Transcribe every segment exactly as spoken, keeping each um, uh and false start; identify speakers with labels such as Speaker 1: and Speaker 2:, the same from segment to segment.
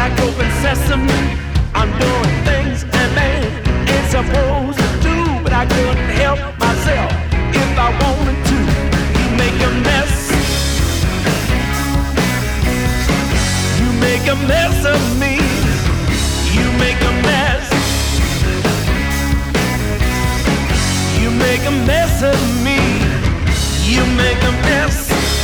Speaker 1: like open sesame. I'm doing things a man ain't supposed to do, but I couldn't help myself if I wanted to. You make a mess. You make a mess of me. You make a mess. You make a mess of me. You make a mess.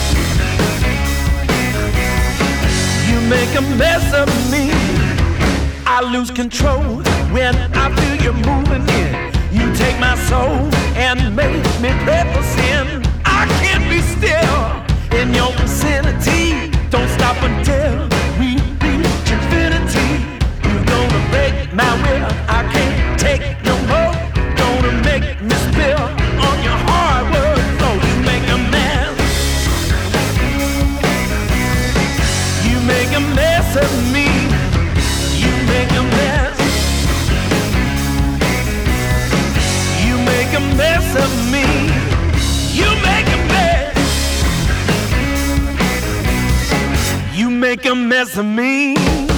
Speaker 1: You make a mess of me. I lose control when I feel you moving in. You take my soul and make me pray for sin. I can't be still in your vicinity. Don't stop until we reach infinity. You're gonna break my will. I can't take no more. Gonna make me spill on your hardwood floor. You make a mess. You make a mess of me. You make a mess. You make a mess of me. You make a mess. You make a mess of me.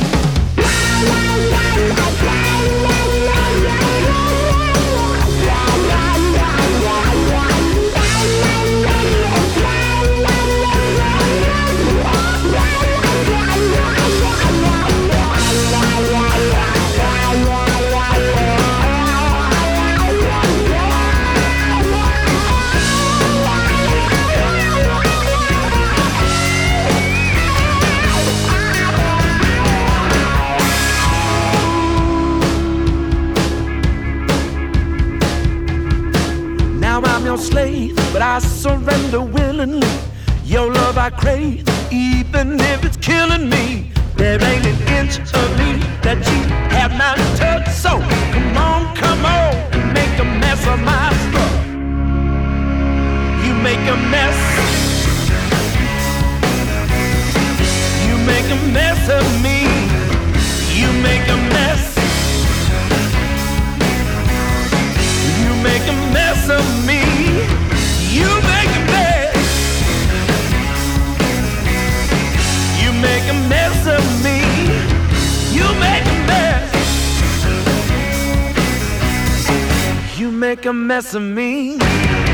Speaker 1: I'm your slave, but I surrender willingly. Your love I crave, even if it's killing me. There ain't an inch of me that you have not touched. So come on, come on, and make a mess of my stuff. You make a mess. You make a mess of me. You make a mess. You make a mess of me. You make a mess. You make a mess of me. You make a mess. You make a mess of me.